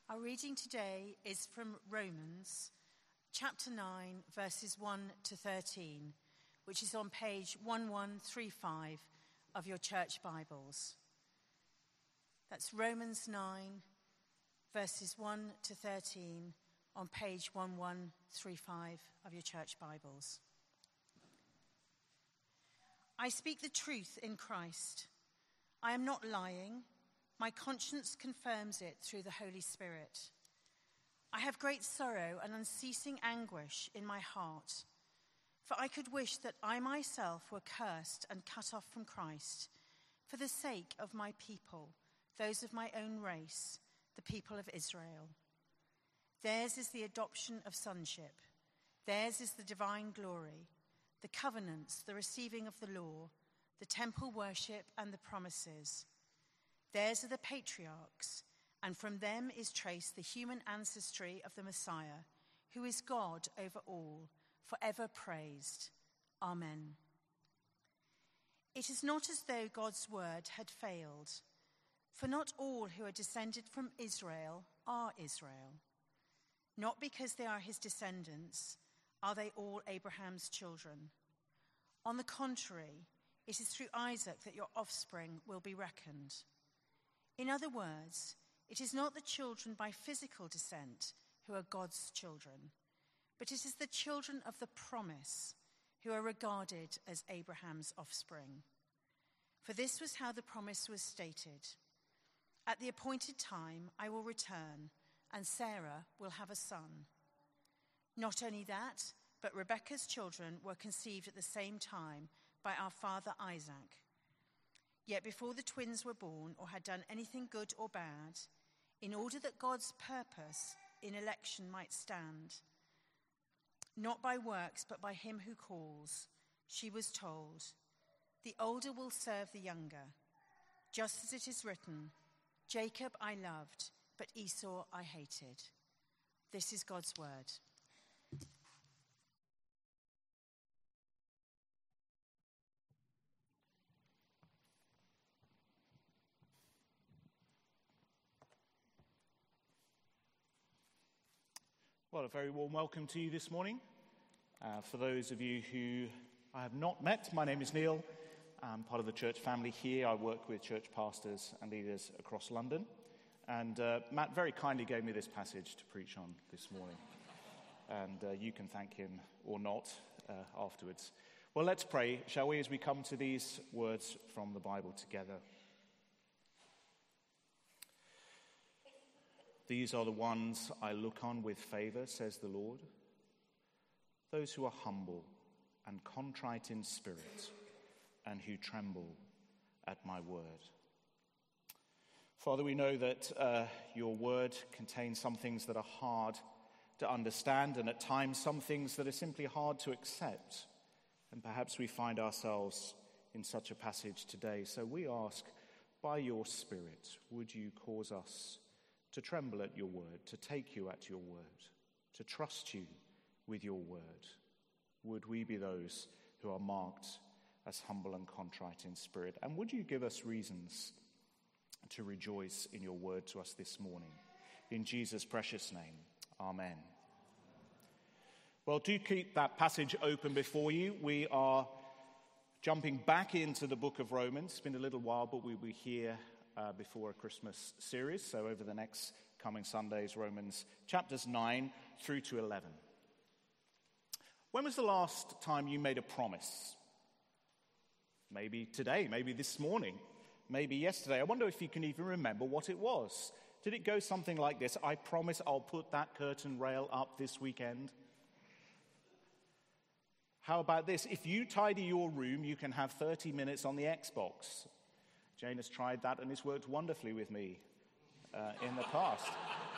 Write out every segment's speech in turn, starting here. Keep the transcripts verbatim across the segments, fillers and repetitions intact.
Our reading today is from Romans chapter nine, verses one to thirteen, which is on page one one three five of your church Bibles. That's Romans nine, verses one to thirteen on page one one three five of your church Bibles. I speak the truth in Christ. I am not lying. My conscience confirms it through the Holy Spirit. I have great sorrow and unceasing anguish in my heart, for I could wish that I myself were cursed and cut off from Christ for the sake of my people, those of my own race, the people of Israel. Theirs is the adoption of sonship. Theirs is the divine glory, the covenants, the receiving of the law, the temple worship and the promises. Theirs are the patriarchs, and from them is traced the human ancestry of the Messiah, who is God over all, forever praised. Amen. It is not as though God's word had failed, for not all who are descended from Israel are Israel. Not because they are his descendants are they all Abraham's children. On the contrary, it is through Isaac that your offspring will be reckoned. In other words, it is not the children by physical descent who are God's children, but it is the children of the promise who are regarded as Abraham's offspring. For this was how the promise was stated. At the appointed time I will return, and Sarah will have a son. Not only that, but Rebekah's children were conceived at the same time by our father Isaac. Yet before the twins were born or had done anything good or bad, in order that God's purpose in election might stand, not by works but by him who calls, she was told, the older will serve the younger, just as it is written, Jacob I loved, but Esau I hated. This is God's word. Well, a very warm welcome to you this morning. Uh, for those of you who I have not met, my name is Neil. I'm part of the church family here. I work with church pastors and leaders across London. And uh, Matt very kindly gave me this passage to preach on this morning. And uh, you can thank him or not uh, afterwards. Well, let's pray, shall we, as we come to these words from the Bible together. These are the ones I look on with favor, says the Lord. Those who are humble and contrite in spirit and who tremble at my word. Father, we know that uh, your word contains some things that are hard to understand and at times some things that are simply hard to accept. And perhaps we find ourselves in such a passage today. So we ask, by your Spirit, would you cause us to tremble at your word, to take you at your word, to trust you with your word? Would we be those who are marked as humble and contrite in spirit? And would you give us reasons to rejoice in your word to us this morning? In Jesus' precious name, amen. Well, do keep that passage open before you. We are jumping back into the book of Romans. It's been a little while, but we'll be here Uh, before a Christmas series. So over the next coming Sundays, Romans chapters nine through to eleven. When was the last time you made a promise? Maybe today, maybe this morning, maybe yesterday. I wonder if you can even remember what it was. Did it go something like this? I promise I'll put that curtain rail up this weekend. How about this? If you tidy your room, you can have thirty minutes on the Xbox. Jane has tried that and it's worked wonderfully with me uh, in the past.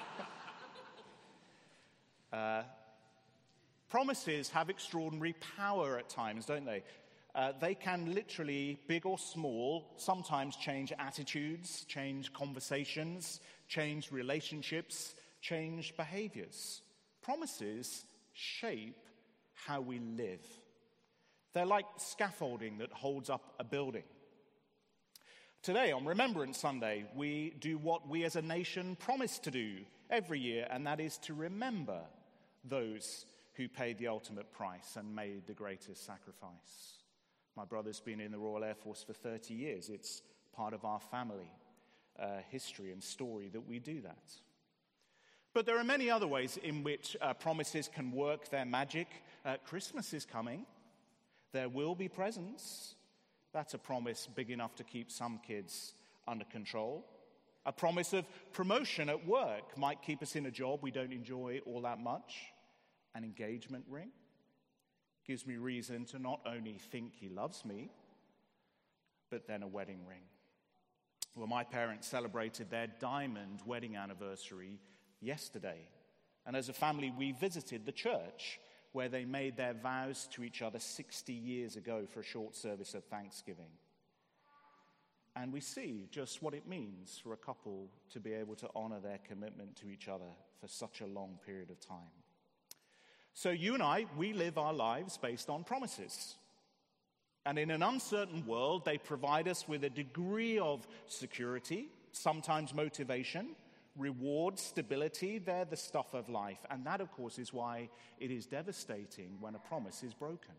uh, promises have extraordinary power at times, don't they? Uh, they can literally, big or small, sometimes change attitudes, change conversations, change relationships, change behaviors. Promises shape how we live. They're like scaffolding that holds up a building. Today, on Remembrance Sunday, we do what we as a nation promise to do every year, and that is to remember those who paid the ultimate price and made the greatest sacrifice. My brother's been in the Royal Air Force for thirty years. It's part of our family uh, history and story that we do that. But there are many other ways in which uh, promises can work their magic. Uh, Christmas is coming. There will be presents. That's a promise big enough to keep some kids under control. A promise of promotion at work might keep us in a job we don't enjoy all that much. An engagement ring gives me reason to not only think he loves me, but then a wedding ring. Well, my parents celebrated their diamond wedding anniversary yesterday. And as a family, we visited the church where they made their vows to each other sixty years ago for a short service of thanksgiving. And we see just what it means for a couple to be able to honor their commitment to each other for such a long period of time. So you and I, we live our lives based on promises. And in an uncertain world, they provide us with a degree of security, sometimes motivation, reward, stability. They're the stuff of life. And that, of course, is why it is devastating when a promise is broken.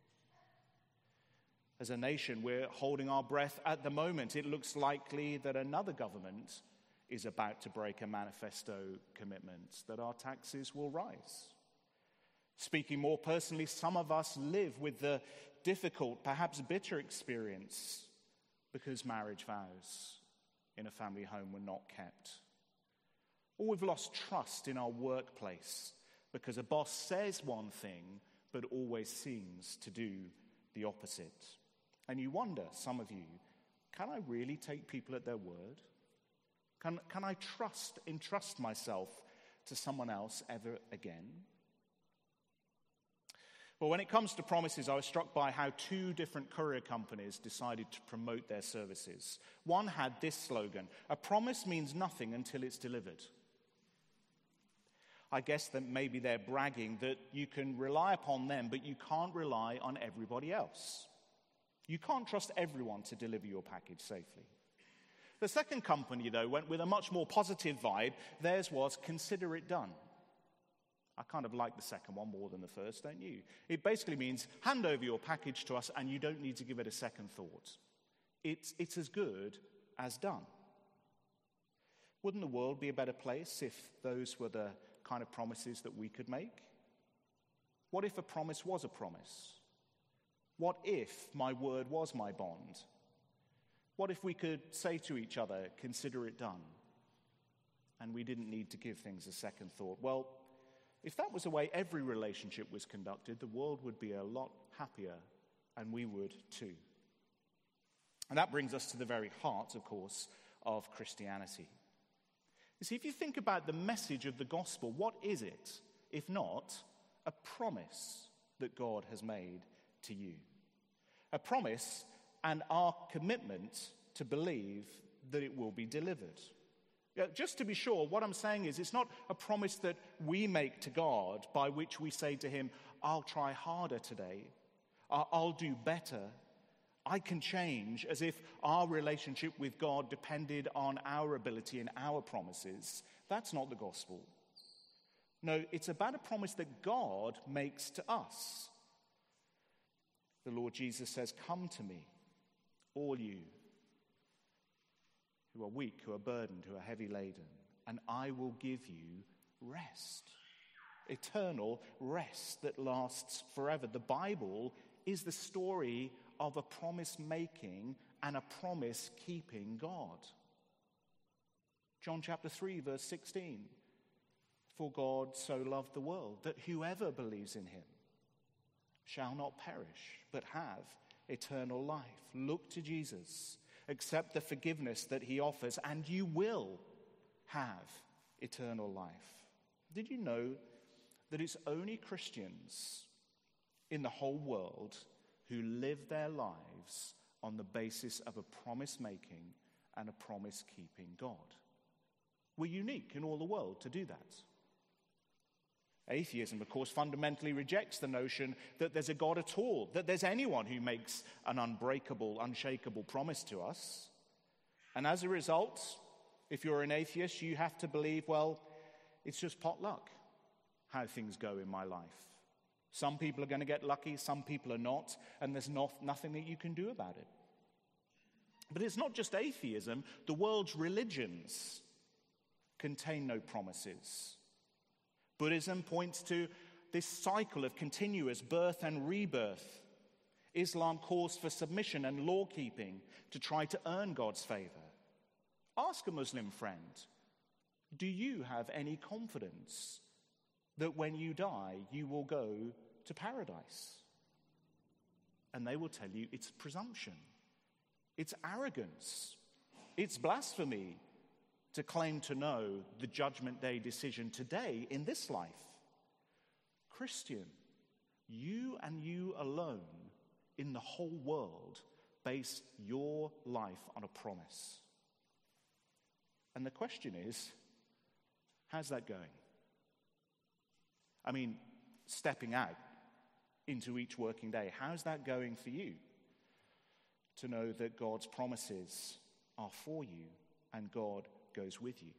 As a nation, we're holding our breath at the moment. It looks likely that another government is about to break a manifesto commitment, that our taxes will rise. Speaking more personally, some of us live with the difficult, perhaps bitter experience because marriage vows in a family home were not kept. Or we've lost trust in our workplace because a boss says one thing but always seems to do the opposite. And you wonder, some of you, can I really take people at their word? Can, can I trust, entrust myself to someone else ever again? Well, when it comes to promises, I was struck by how two different courier companies decided to promote their services. One had this slogan: "A promise means nothing until it's delivered." I guess that maybe they're bragging that you can rely upon them, but you can't rely on everybody else. You can't trust everyone to deliver your package safely. The second company, though, went with a much more positive vibe. Theirs was "consider it done." I kind of like the second one more than the first, don't you? It basically means hand over your package to us and you don't need to give it a second thought. It's, it's as good as done. Wouldn't the world be a better place if those were the kind of promises that we could make? What if a promise was a promise? What if my word was my bond? What if we could say to each other, "Consider it done," and we didn't need to give things a second thought? Well, if that was the way every relationship was conducted, the world would be a lot happier, and we would too. And that brings us to the very heart, of course, of Christianity. You see, if you think about the message of the gospel, what is it, if not a promise that God has made to you? A promise and our commitment to believe that it will be delivered. Yeah, just to be sure, what I'm saying is it's not a promise that we make to God by which we say to him, "I'll try harder today, I'll do better, I can change," as if our relationship with God depended on our ability and our promises. That's not the gospel. No, it's about a promise that God makes to us. The Lord Jesus says, "Come to me, all you who are weak, who are burdened, who are heavy laden, and I will give you rest." Eternal rest that lasts forever. The Bible is the story of a promise-making and a promise-keeping God. John chapter three, verse sixteen. "For God so loved the world that whoever believes in him shall not perish, but have eternal life." Look to Jesus. Accept the forgiveness that he offers, and you will have eternal life. Did you know that it's only Christians in the whole world who live their lives on the basis of a promise-making and a promise-keeping God? We're unique in all the world to do that. Atheism, of course, fundamentally rejects the notion that there's a God at all, that there's anyone who makes an unbreakable, unshakable promise to us. And as a result, if you're an atheist, you have to believe, well, it's just pot luck how things go in my life. Some people are going to get lucky, some people are not, and there's not, nothing that you can do about it. But it's not just atheism. The world's religions contain no promises. Buddhism points to this cycle of continuous birth and rebirth. Islam calls for submission and law-keeping to try to earn God's favor. Ask a Muslim friend, do you have any confidence that when you die, you will go to paradise? And they will tell you it's presumption, it's arrogance, it's blasphemy to claim to know the Judgment Day decision today in this life. Christian, you and you alone in the whole world base your life on a promise. And the question is, how's that going? I mean, stepping out into each working day, how's that going for you? To know that God's promises are for you and God goes with you.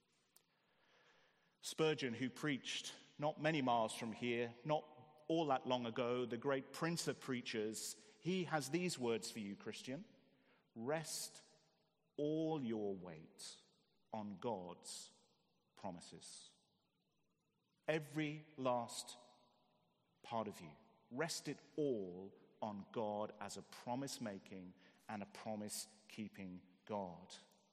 Spurgeon, who preached not many miles from here, not all that long ago, the great prince of preachers, he has these words for you, Christian. Rest all your weight on God's promises. Every last part of you. Rest it all on God as a promise-making and a promise-keeping God.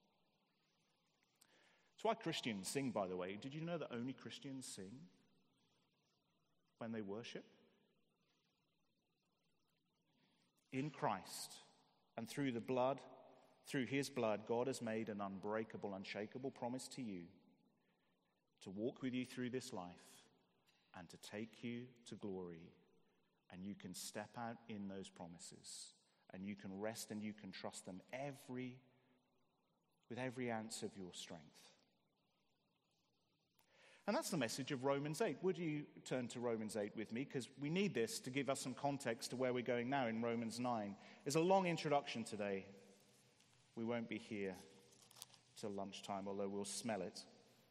It's why Christians sing, by the way. Did you know that only Christians sing when they worship? In Christ and through the blood, through his blood, God has made an unbreakable, unshakable promise to you to walk with you through this life and to take you to glory. And you can step out in those promises and you can rest and you can trust them every, with every ounce of your strength. And that's the message of Romans eight. Would you turn to Romans eight with me? Because we need this to give us some context to where we're going now in Romans nine. There's a long introduction today. We won't be here till lunchtime, although we'll smell it.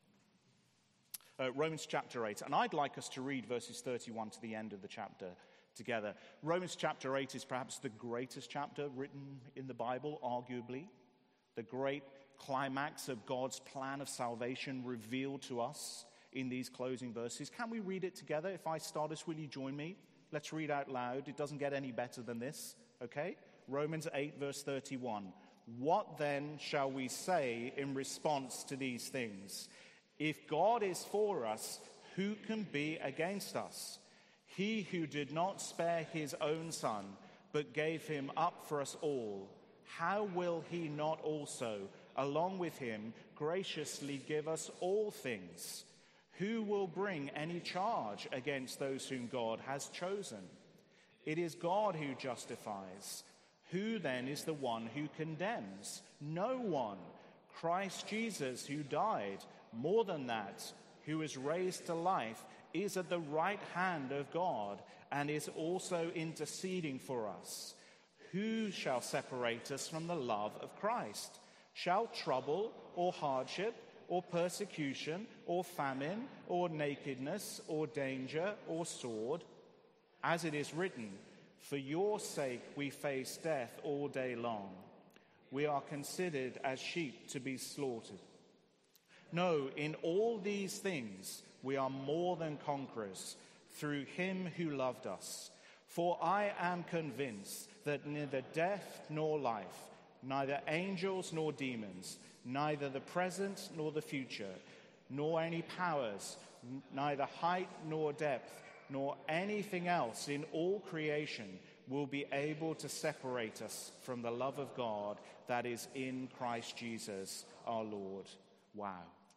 Uh, Romans chapter eight. And I'd like us to read verses thirty-one to the end of the chapter together. Romans chapter eight is perhaps the greatest chapter written in the Bible, arguably. The great climax of God's plan of salvation revealed to us in these closing verses. Can we read it together? If I start us, will you join me? Let's read out loud. It doesn't get any better than this, okay? Romans eight, verse thirty-one. What then shall we say in response to these things? If God is for us, who can be against us? He who did not spare his own son, but gave him up for us all, how will he not also, along with him, graciously give us all things? Who will bring any charge against those whom God has chosen? It is God who justifies. Who then is the one who condemns? No one. Christ Jesus, who died, more than that, who is raised to life, is at the right hand of God and is also interceding for us. Who shall separate us from the love of Christ? Shall trouble or hardship or persecution or famine or nakedness or danger or sword? As it is written, for your sake we face death all day long. We are considered as sheep to be slaughtered. No, in all these things we are more than conquerors through him who loved us. For I am convinced that neither death nor life, neither angels nor demons, neither the present nor the future, nor any powers, neither height nor depth, nor anything else in all creation will be able to separate us from the love of God that is in Christ Jesus our Lord. Wow.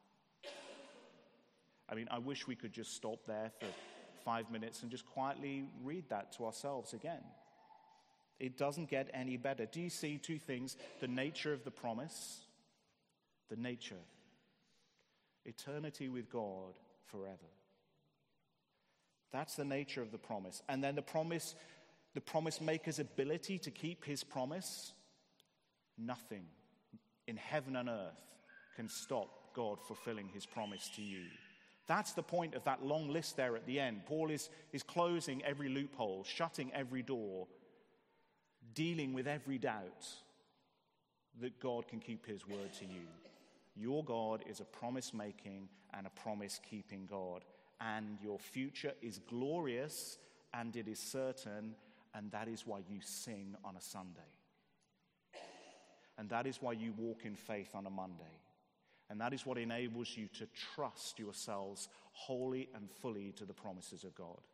I mean, I wish we could just stop there for five minutes and just quietly read that to ourselves again. It doesn't get any better. Do you see two things? The nature of the promise, the nature. Eternity with God forever. That's the nature of the promise. And then the promise, the promise maker's ability to keep his promise, nothing in heaven and earth can stop God fulfilling his promise to you. That's the point of that long list there at the end. Paul is, is closing every loophole, shutting every door, dealing with every doubt that God can keep his word to you. Your God is a promise-making and a promise-keeping God. And your future is glorious and it is certain, and that is why you sing on a Sunday. And that is why you walk in faith on a Monday. And that is what enables you to trust yourselves wholly and fully to the promises of God.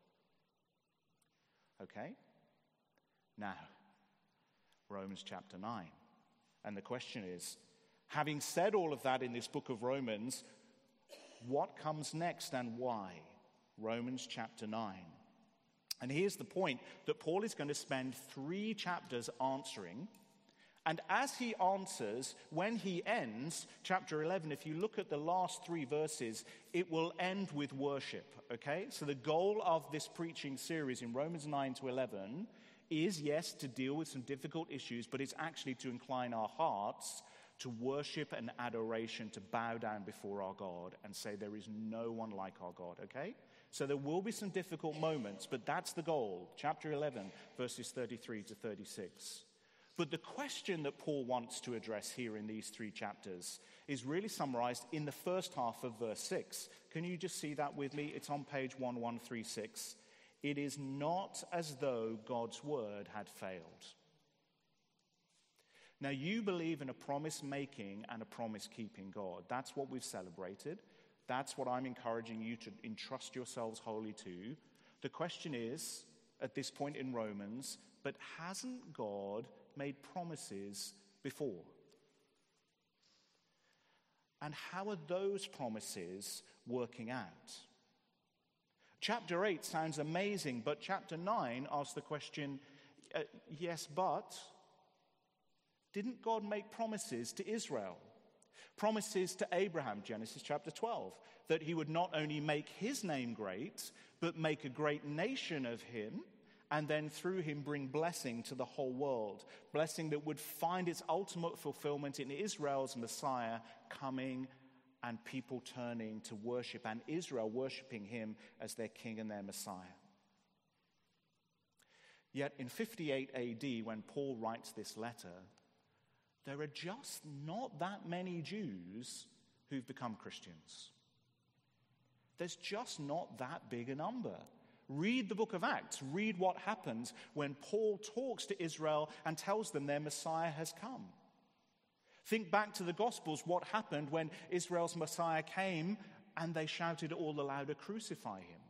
Okay? Now, Romans chapter nine. And the question is, having said all of that in this book of Romans, what comes next and why? Romans chapter nine. And here's the point that Paul is going to spend three chapters answering. And as he answers, when he ends, chapter eleven, if you look at the last three verses, it will end with worship, okay? So the goal of this preaching series in Romans nine to eleven is, yes, to deal with some difficult issues, but it's actually to incline our hearts to worship and adoration, to bow down before our God and say there is no one like our God, okay? So there will be some difficult moments, but that's the goal. Chapter eleven, verses thirty-three to thirty-six. But the question that Paul wants to address here in these three chapters is really summarized in the first half of verse six. Can you just see that with me? It's on page eleven thirty-six. It is not as though God's word had failed. Now, you believe in a promise-making and a promise-keeping God. That's what we've celebrated. That's what I'm encouraging you to entrust yourselves wholly to. The question is, at this point in Romans, but hasn't God made promises before? And how are those promises working out? Chapter eight sounds amazing, but chapter nine asks the question, uh, yes, but didn't God make promises to Israel? Promises to Abraham, Genesis chapter twelve, that he would not only make his name great, but make a great nation of him, and then through him bring blessing to the whole world. Blessing that would find its ultimate fulfillment in Israel's Messiah coming and people turning to worship, and Israel worshiping him as their king and their Messiah. Yet in fifty-eight A D, when Paul writes this letter, there are just not that many Jews who've become Christians. There's just not that big a number. Read the book of Acts. Read what happens when Paul talks to Israel and tells them their Messiah has come. Think back to the Gospels, what happened when Israel's Messiah came and they shouted all the louder, "Crucify him."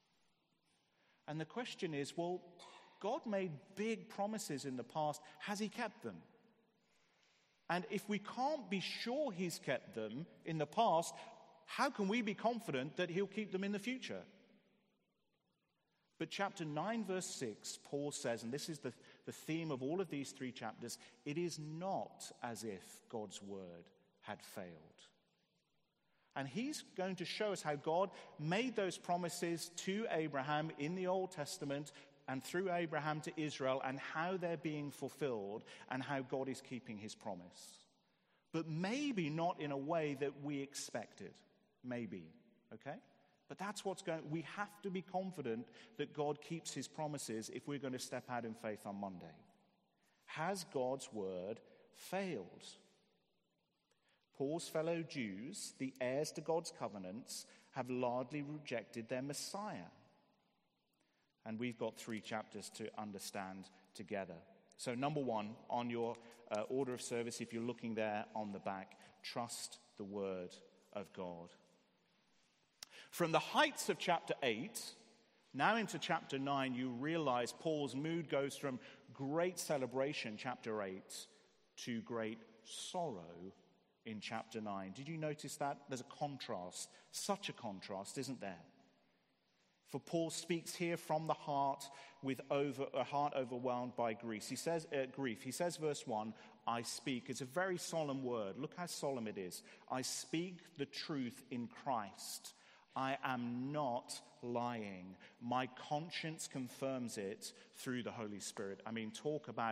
And the question is, well, God made big promises in the past. Has he kept them? And if we can't be sure he's kept them in the past, how can we be confident that he'll keep them in the future? But chapter nine, verse six, Paul says, and this is the, the theme of all of these three chapters, it is not as if God's word had failed. And he's going to show us how God made those promises to Abraham in the Old Testament and through Abraham to Israel, and how they're being fulfilled and how God is keeping his promise. But maybe not in a way that we expected. Maybe, okay? But that's what's going, we have to be confident that God keeps his promises if we're going to step out in faith on Monday. Has God's word failed? Paul's fellow Jews, the heirs to God's covenants, have largely rejected their Messiah. And we've got three chapters to understand together. So number one, on your uh, order of service, if you're looking there on the back, trust the word of God. From the heights of chapter eight, now into chapter nine, you realize Paul's mood goes from great celebration, chapter eight, to great sorrow in chapter nine. Did you notice that? There's a contrast, such a contrast, isn't there? For Paul speaks here from the heart with over, a heart overwhelmed by grief. He says, uh, grief. He says, verse one, I speak. It's a very solemn word. Look how solemn it is. I speak the truth in Christ. I am not lying. My conscience confirms it through the Holy Spirit. I mean, talk about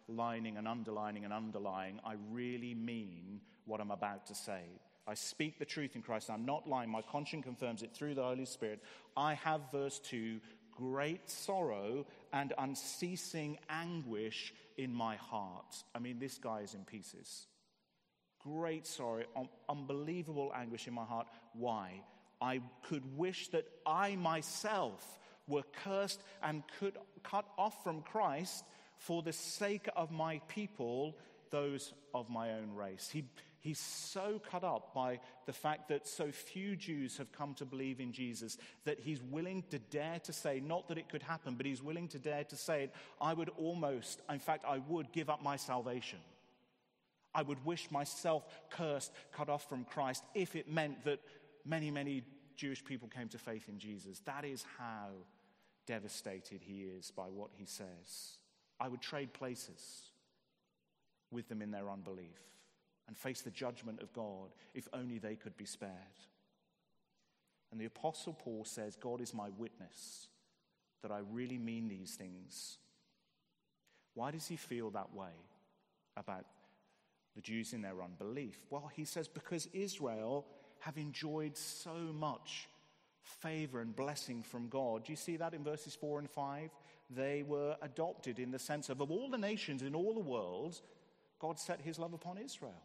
lining and underlining and underlining, I really mean what I'm about to say. I speak the truth in Christ. I'm not lying. My conscience confirms it through the Holy Spirit. I have, verse two, great sorrow and unceasing anguish in my heart. I mean, this guy is in pieces. Great sorrow, un- unbelievable anguish in my heart. Why? I could wish that I myself were cursed and could cut off from Christ for the sake of my people, those of my own race. He, he's so cut up by the fact that so few Jews have come to believe in Jesus that he's willing to dare to say, not that it could happen, but he's willing to dare to say it, I would almost, in fact, I would give up my salvation. I would wish myself cursed, cut off from Christ, if it meant that many, many Jewish people came to faith in Jesus. That is how devastated he is by what he says. I would trade places with them in their unbelief and face the judgment of God if only they could be spared. And the Apostle Paul says, God is my witness that I really mean these things. Why does he feel that way about the Jews in their unbelief? Well, he says, because Israel have enjoyed so much favor and blessing from God. Do you see that in verses four and five? They were adopted in the sense of, of all the nations in all the world, God set his love upon Israel.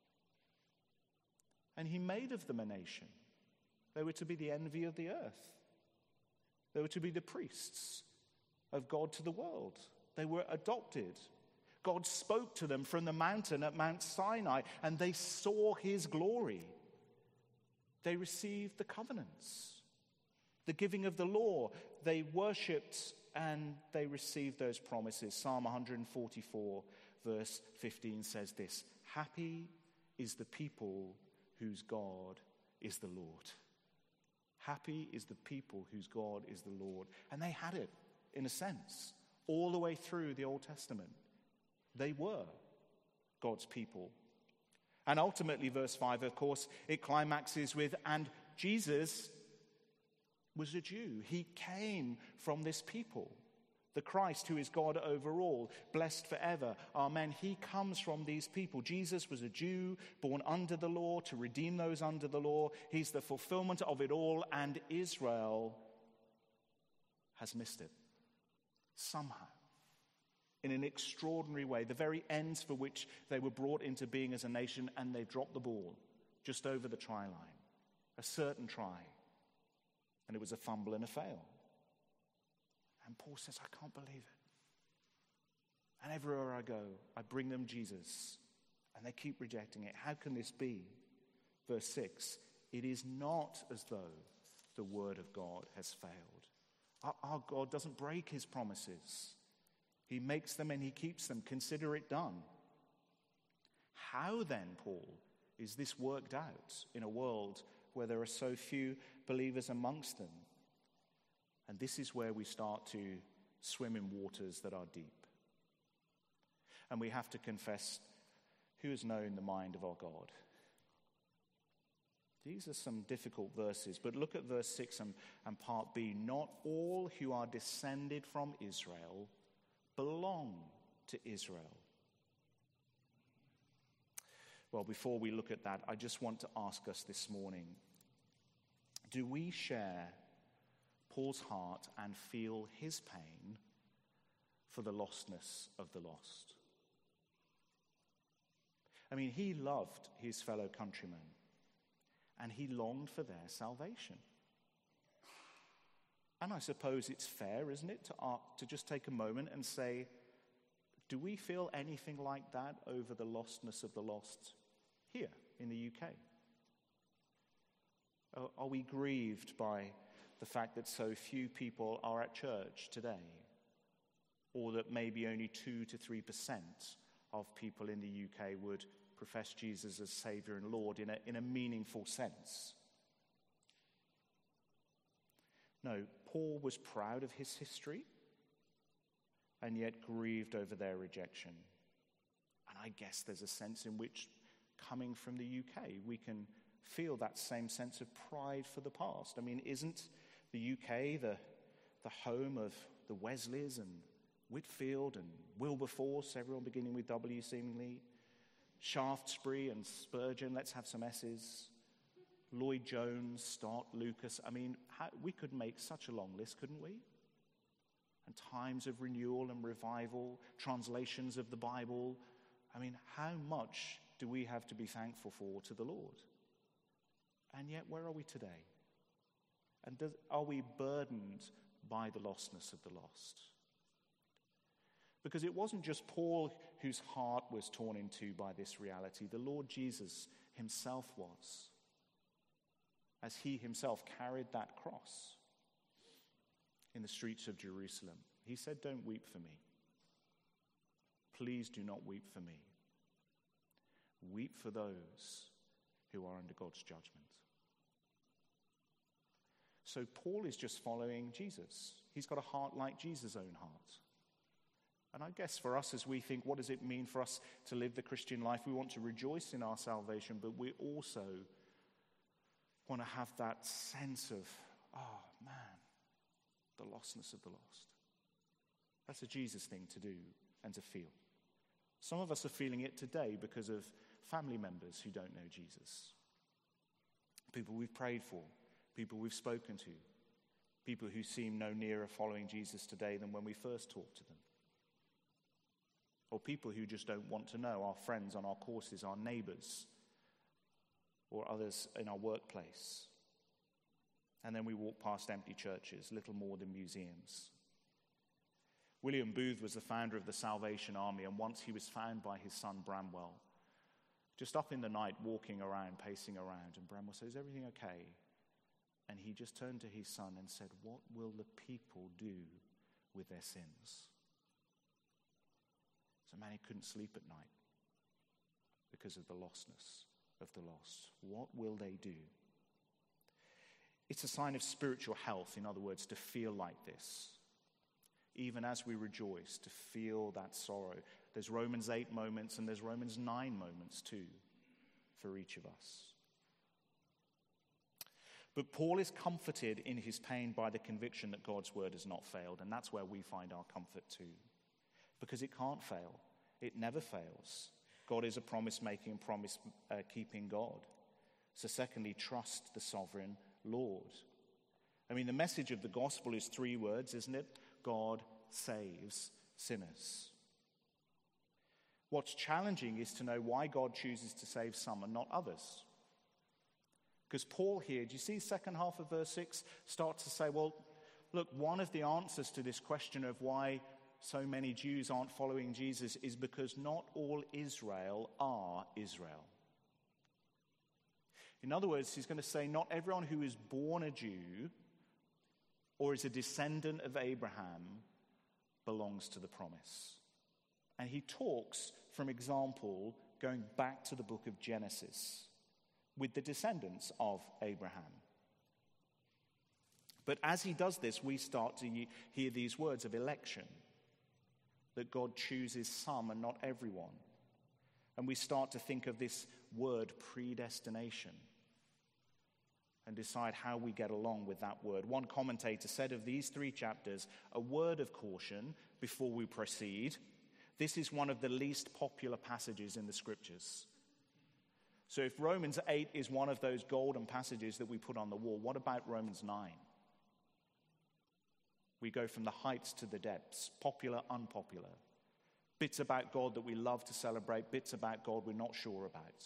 And he made of them a nation. They were to be the envy of the earth. They were to be the priests of God to the world. They were adopted. God spoke to them from the mountain at Mount Sinai, and they saw his glory. They received the covenants, the giving of the law. They worshipped and they received those promises. Psalm one forty-four, verse fifteen says this, happy is the people whose God is the Lord. Happy is the people whose God is the Lord. And they had it, in a sense, all the way through the Old Testament. They were God's people. And ultimately, verse five, of course, it climaxes with, and Jesus was a Jew. He came from this people. The Christ, who is God over all, blessed forever. Amen. He comes from these people. Jesus was a Jew, born under the law to redeem those under the law. He's the fulfillment of it all, and Israel has missed it somehow, in an extraordinary way, the very ends for which they were brought into being as a nation, and they dropped the ball just over the try line. A certain try. And it was a fumble and a fail. And Paul says, I can't believe it. And everywhere I go, I bring them Jesus, and they keep rejecting it. How can this be? Verse six, it is not as though the word of God has failed. Our, our God doesn't break his promises. He makes them and he keeps them. Consider it done. How then, Paul, is this worked out in a world where there are so few believers amongst them? And this is where we start to swim in waters that are deep. And we have to confess, who has known the mind of our God? These are some difficult verses, but look at verse six and, and part B. Not all who are descended from Israel belong to Israel. Well, before we look at that, I just want to ask us this morning, do we share Paul's heart and feel his pain for the lostness of the lost? I mean, he loved his fellow countrymen, and he longed for their salvation. And I suppose it's fair, isn't it, to, uh, to just take a moment and say, do we feel anything like that over the lostness of the lost here in the U K? Uh, are we grieved by the fact that so few people are at church today? Or that maybe only two to three percent of people in the U K would profess Jesus as Savior and Lord in a, in a meaningful sense? No, Paul was proud of his history and yet grieved over their rejection. And I guess there's a sense in which, coming from the U K, we can feel that same sense of pride for the past. I mean, isn't the U K the, the home of the Wesleys and Whitfield and Wilberforce, everyone beginning with W seemingly. Shaftesbury and Spurgeon, let's have some S's. Lloyd Jones, Stott, Lucas. I mean, how, we could make such a long list, couldn't we? And times of renewal and revival, translations of the Bible. I mean, how much do we have to be thankful for to the Lord? And yet, where are we today? And does, are we burdened by the lostness of the lost? Because it wasn't just Paul whose heart was torn in two by this reality. The Lord Jesus himself was, as he himself carried that cross in the streets of Jerusalem. He said, "Don't weep for me. Please do not weep for me. Weep for those who are under God's judgment." So Paul is just following Jesus. He's got a heart like Jesus' own heart. And I guess for us, as we think, what does it mean for us to live the Christian life? We want to rejoice in our salvation, but we also want to have that sense of, oh man, the lostness of the lost. That's a Jesus thing to do and to feel. Some of us are feeling it today because of family members who don't know Jesus. People we've prayed for, people we've spoken to, people who seem no nearer following Jesus today than when we first talked to them. Or people who just don't want to know, our friends on our courses, our neighbors, or others in our workplace. And then we walk past empty churches, little more than museums. William Booth was the founder of the Salvation Army, and once he was found by his son Bramwell, just up in the night, walking around, pacing around, and Bramwell said, "Is everything okay?" And he just turned to his son and said, "What will the people do with their sins?" So man, he couldn't sleep at night because of the lostness of the lost. What will they do? It's a sign of spiritual health, in other words, to feel like this. Even as we rejoice, to feel that sorrow. There's Romans eight moments and there's Romans nine moments too for each of us. But Paul is comforted in his pain by the conviction that God's word has not failed, and that's where we find our comfort too. Because it can't fail. It never fails. God is a promise-making, promise-keeping God. So secondly, trust the sovereign Lord. I mean, the message of the gospel is three words, isn't it? God saves sinners. What's challenging is to know why God chooses to save some and not others. Because Paul here, do you see the second half of verse six, starts to say, well, look, one of the answers to this question of why so many Jews aren't following Jesus is because not all Israel are Israel. In other words, he's going to say not everyone who is born a Jew or is a descendant of Abraham belongs to the promise. And he talks from example going back to the book of Genesis with the descendants of Abraham. But as he does this, we start to hear these words of election. That God chooses some and not everyone. And we start to think of this word predestination and decide how we get along with that word. One commentator said of these three chapters, a word of caution before we proceed. This is one of the least popular passages in the scriptures. So if Romans eight is one of those golden passages that we put on the wall, what about Romans nine? We go from the heights to the depths, popular, unpopular. Bits about God that we love to celebrate, bits about God we're not sure about.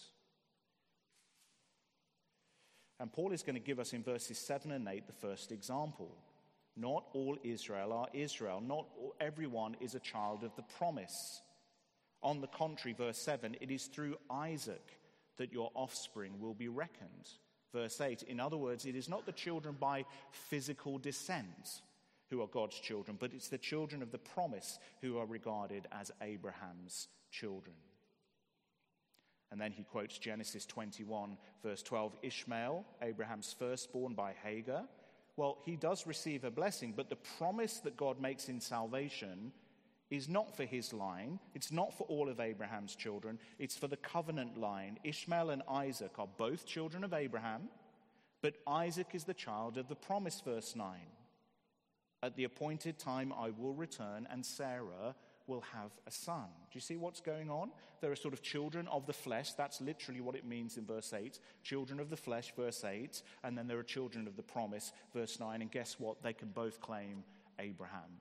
And Paul is going to give us in verses seven and eight the first example. Not all Israel are Israel. Not all, everyone is a child of the promise. On the contrary, verse seven, it is through Isaac that your offspring will be reckoned. Verse eight, in other words, it is not the children by physical descent who are God's children, but it's the children of the promise who are regarded as Abraham's children. And then he quotes Genesis twenty-one, verse twelve, Ishmael, Abraham's firstborn by Hagar. Well, he does receive a blessing, but the promise that God makes in salvation is not for his line. It's not for all of Abraham's children. It's for the covenant line. Ishmael and Isaac are both children of Abraham, but Isaac is the child of the promise, verse nine. At the appointed time I will return, and Sarah will have a son. Do you see what's going on? There are sort of children of the flesh. That's literally what it means in verse eight. Children of the flesh, verse eight. And then there are children of the promise, verse nine. And guess what? They can both claim Abraham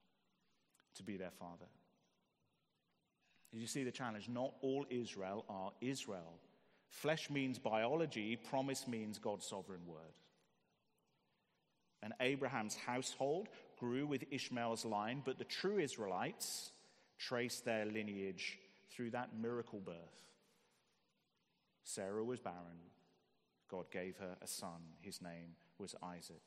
to be their father. Did you see the challenge? Not all Israel are Israel. Flesh means biology. Promise means God's sovereign word. And Abraham's household grew with Ishmael's line, but the true Israelites traced their lineage through that miracle birth. Sarah was barren. God gave her a son. His name was Isaac.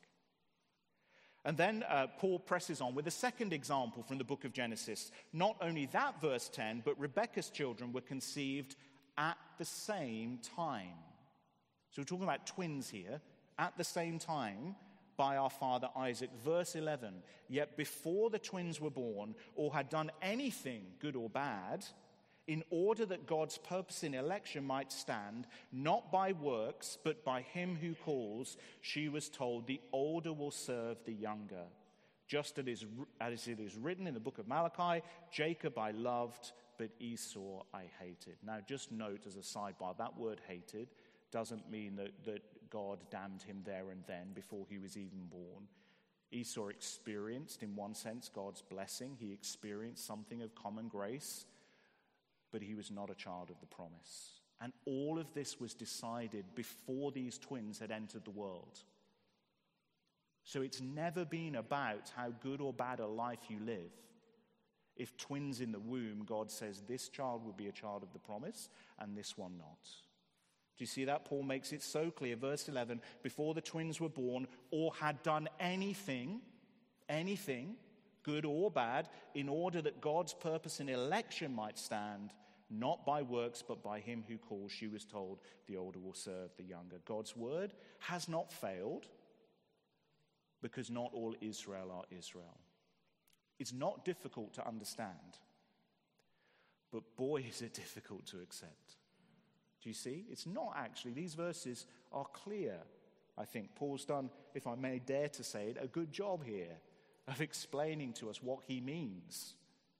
And then uh, Paul presses on with a second example from the book of Genesis. Not only that, verse ten, but Rebekah's children were conceived at the same time. So we're talking about twins here, at the same time, by our father Isaac. Verse eleven, yet before the twins were born or had done anything good or bad, in order that God's purpose in election might stand, not by works, but by him who calls, she was told, the older will serve the younger. Just as it is written in the book of Malachi, Jacob I loved, but Esau I hated. Now just note as a sidebar, that word hated doesn't mean that, that God damned him there and then before he was even born. Esau experienced, in one sense, God's blessing. He experienced something of common grace, but he was not a child of the promise. And all of this was decided before these twins had entered the world. So it's never been about how good or bad a life you live. If twins in the womb, God says this child will be a child of the promise and this one not. Do you see that? Paul makes it so clear. Verse eleven, before the twins were born or had done anything, anything, good or bad, in order that God's purpose in election might stand, not by works, but by him who calls, she was told, the older will serve the younger. God's word has not failed because not all Israel are Israel. It's not difficult to understand, but boy, is it difficult to accept. Do you see? It's not actually. These verses are clear. I think Paul's done, if I may dare to say it, a good job here of explaining to us what he means.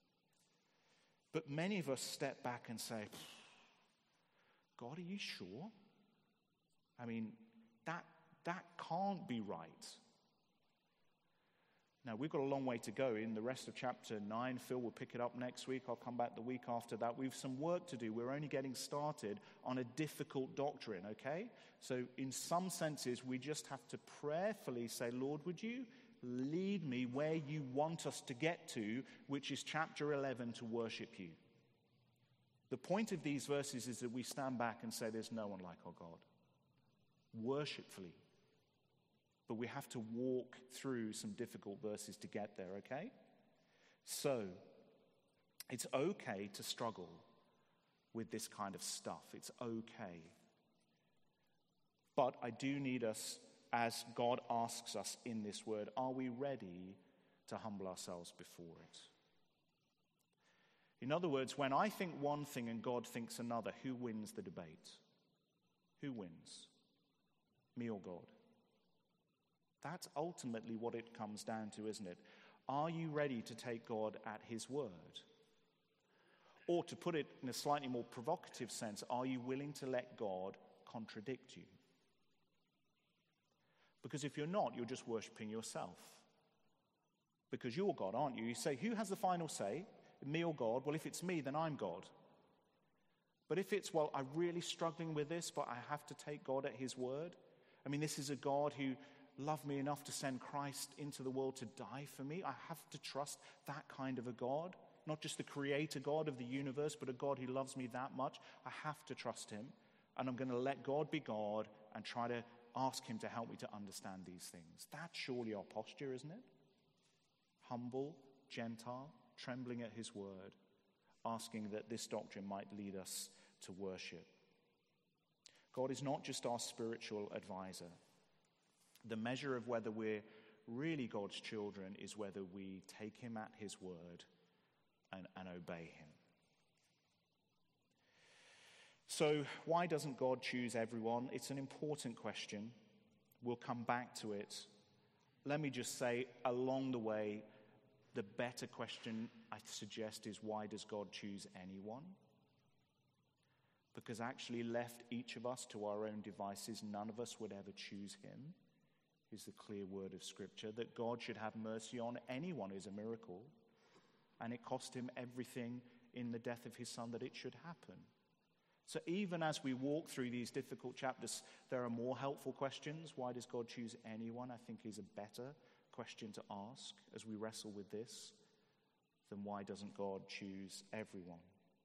But many of us step back and say, God, are you sure? I mean, that that can't be right. Now, we've got a long way to go in the rest of chapter nine. Phil will pick it up next week. I'll come back the week after that. We've some work to do. We're only getting started on a difficult doctrine, okay? So in some senses, we just have to prayerfully say, Lord, would you lead me where you want us to get to, which is chapter eleven, to worship you. The point of these verses is that we stand back and say, there's no one like our God. Worshipfully. But we have to walk through some difficult verses to get there, okay? So, it's okay to struggle with this kind of stuff. It's okay. But I do need us, as God asks us in this word, are we ready to humble ourselves before it? In other words, when I think one thing and God thinks another, who wins the debate? Who wins? Me or God? That's ultimately what it comes down to, isn't it? Are you ready to take God at his word? Or to put it in a slightly more provocative sense, are you willing to let God contradict you? Because if you're not, you're just worshiping yourself. Because you're God, aren't you? You say, who has the final say? Me or God? Well, if it's me, then I'm God. But if it's, well, I'm really struggling with this, but I have to take God at his word. I mean, this is a God who loved me enough to send Christ into the world to die for me. I have to trust that kind of a God. Not just the creator God of the universe, but a God who loves me that much. I have to trust him. And I'm going to let God be God and try to ask him to help me to understand these things. That's surely our posture, isn't it? Humble, gentle, trembling at his word, asking that this doctrine might lead us to worship. God is not just our spiritual advisor. The measure of whether we're really God's children is whether we take him at his word and, and obey him. So why doesn't God choose everyone? It's an important question. We'll come back to it. let me just say, along the way, the better question I suggest is, why does God choose anyone? Because actually, left each of us to our own devices, none of us would ever choose him, is the clear word of Scripture. That God should have mercy on anyone is a miracle, and it cost him everything in the death of his Son that it should happen. So even as we walk through these difficult chapters, there are more helpful questions. Why does God choose anyone? I think is a better question to ask as we wrestle with this than why doesn't God choose everyone?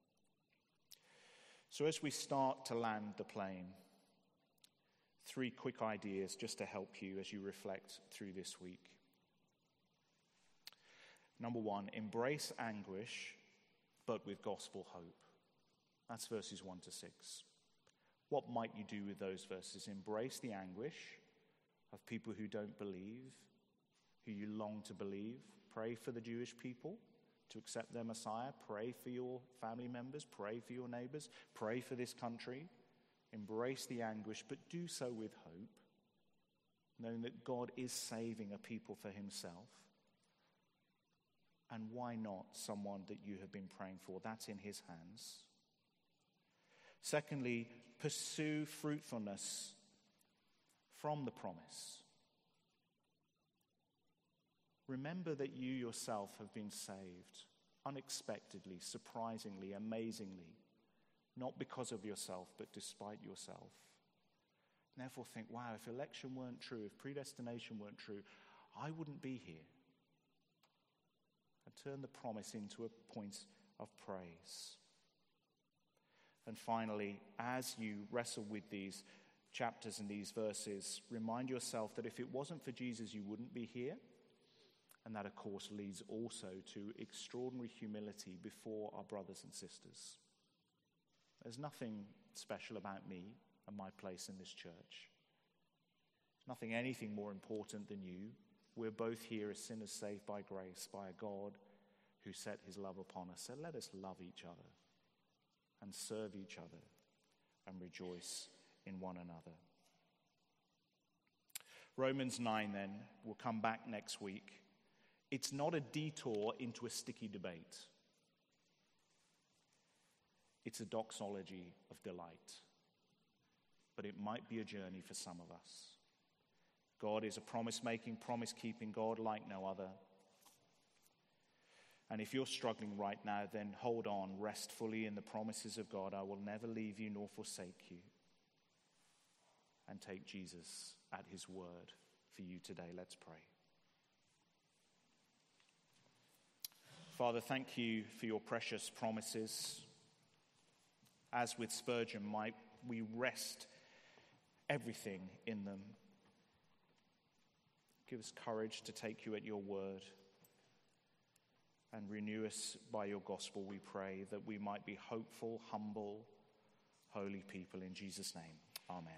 So as we start to land the plane, three quick ideas just to help you as you reflect through this week. Number one, embrace anguish, but with gospel hope. That's verses one to six. What might you do with those verses? Embrace the anguish of people who don't believe, who you long to believe. Pray for the Jewish people to accept their Messiah. Pray for your family members. Pray for your neighbors. Pray for this country. Embrace the anguish, but do so with hope, knowing that God is saving a people for himself. And why not someone that you have been praying for? That's in his hands. Secondly, pursue fruitfulness from the promise. Remember that you yourself have been saved unexpectedly, surprisingly, amazingly, not because of yourself, but despite yourself. And therefore think, wow, if election weren't true, if predestination weren't true, I wouldn't be here. And turn the promise into a point of praise. And finally, as you wrestle with these chapters and these verses, remind yourself that if it wasn't for Jesus, you wouldn't be here. And that, of course, leads also to extraordinary humility before our brothers and sisters. There's nothing special about me and my place in this church. There's nothing, anything more important than you. We're both here as sinners saved by grace, by a God who set his love upon us. So let us love each other and serve each other and rejoice in one another. Romans nine, then, we'll come back next week. It's not a detour into a sticky debate. It's a doxology of delight. But it might be a journey for some of us. God is a promise-making, promise-keeping God like no other. And if you're struggling right now, then hold on, rest fully in the promises of God. I will never leave you nor forsake you. And take Jesus at his word for you today. Let's pray. Father, thank you for your precious promises. As with Spurgeon, might we rest everything in them. Give us courage to take you at your word. And renew us by your gospel, we pray, that we might be hopeful, humble, holy people. In Jesus' name, amen.